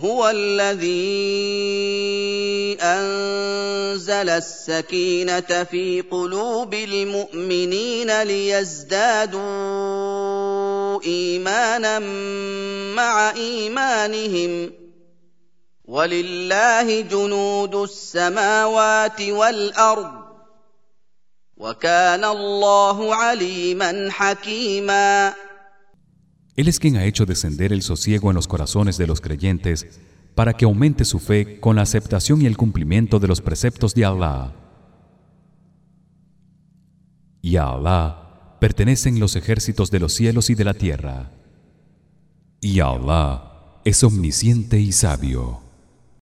هو الذي أنزل السكينة في قلوب المؤمنين ليزدادوا إيمانا مع إيمانهم ولله جنود السماوات والأرض وكان الله عليما حكيما. Él es quien ha hecho descender el sosiego en los corazones de los creyentes para que aumente su fe con la aceptación y el cumplimiento de los preceptos de Allah. Y a Allah pertenecen los ejércitos de los cielos y de la tierra. Y Allah es omnisciente y sabio.